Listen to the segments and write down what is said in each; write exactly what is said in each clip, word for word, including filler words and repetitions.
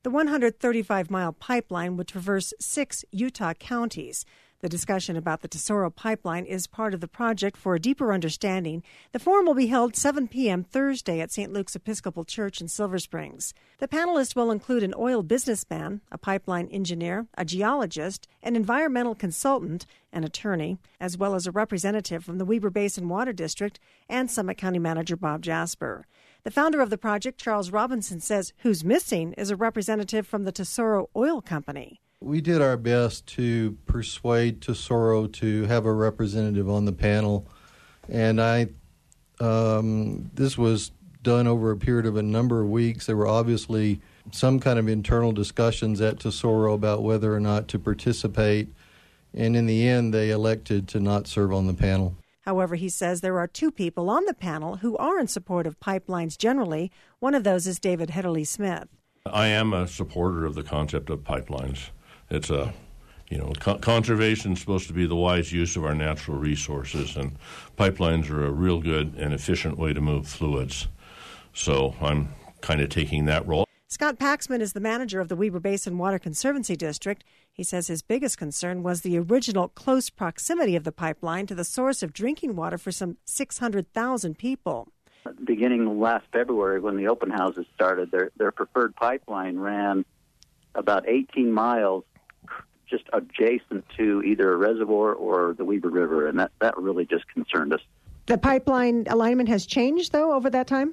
The one hundred thirty-five mile pipeline would traverse six Utah counties. The discussion about the Tesoro pipeline is part of the project for a deeper understanding. The forum will be held seven p.m. Thursday at Saint Luke's Episcopal Church in Silver Springs. The panelists will include an oil businessman, a pipeline engineer, a geologist, an environmental consultant, an attorney, as well as a representative from the Weber Basin Water District and Summit County Manager Bob Jasper. The founder of the project, Charles Robinson, says who's missing is a representative from the Tesoro Oil Company. We did our best to persuade Tesoro to have a representative on the panel, and I um, this was done over a period of a number of weeks. There were obviously some kind of internal discussions at Tesoro about whether or not to participate, and in the end, they elected to not serve on the panel. However, he says there are two people on the panel who are in support of pipelines generally. One of those is David Hedderly Smith. I am a supporter of the concept of pipelines. It's a, you know, co- conservation is supposed to be the wise use of our natural resources, and pipelines are a real good and efficient way to move fluids. So I'm kind of taking that role. Scott Paxman is the manager of the Weber Basin Water Conservancy District. He says his biggest concern was the original close proximity of the pipeline to the source of drinking water for some six hundred thousand people. Beginning last February, when the open houses started, their, their preferred pipeline ran about eighteen miles just adjacent to either a reservoir or the Weber River, and that, that really just concerned us. The pipeline alignment has changed, though, over that time?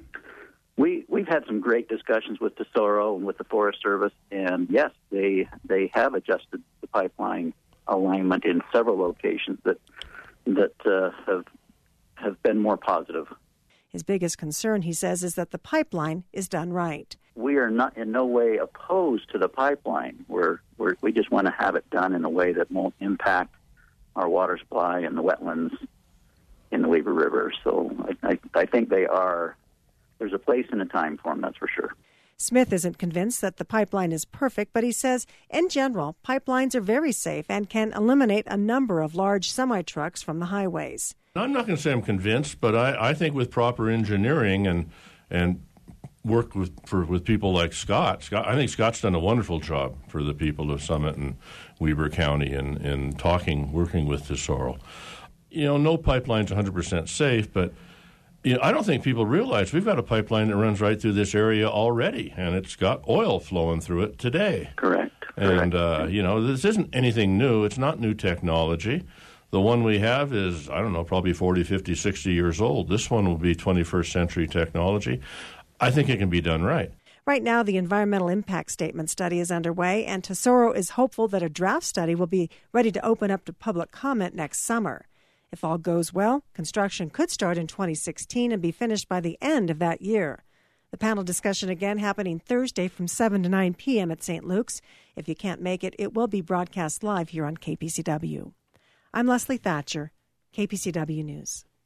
We, we've had some great discussions with Tesoro and with the Forest Service, and yes, they they have adjusted the pipeline alignment in several locations that that uh, have have been more positive. His biggest concern, he says, is that the pipeline is done right. We are not in no way opposed to the pipeline. We're, we're, we just want to have it done in a way that won't impact our water supply and the wetlands in the Weber River. So I, I, I think they are, there's a place and a time for them, that's for sure. Smith isn't convinced that the pipeline is perfect, but he says, in general, pipelines are very safe and can eliminate a number of large semi-trucks from the highways. I'm not going to say I'm convinced, but I, I think with proper engineering and and work with for with people like Scott, Scott, I think Scott's done a wonderful job for the people of Summit and Weber County in, in talking, working with Tesoro. You know, no pipeline's one hundred percent safe, but you know, I don't think people realize we've got a pipeline that runs right through this area already, and it's got oil flowing through it today. Correct. And, Correct. Uh, you know, this isn't anything new. It's not new technology. The one we have is, I don't know, probably forty, fifty, sixty years old. This one will be twenty-first century technology. I think it can be done right. Right now, the environmental impact statement study is underway, and Tesoro is hopeful that a draft study will be ready to open up to public comment next summer. If all goes well, construction could start in twenty sixteen and be finished by the end of that year. The panel discussion again happening Thursday from seven to nine p.m. at Saint Luke's. If you can't make it, it will be broadcast live here on K P C W. I'm Leslie Thatcher, K P C W News.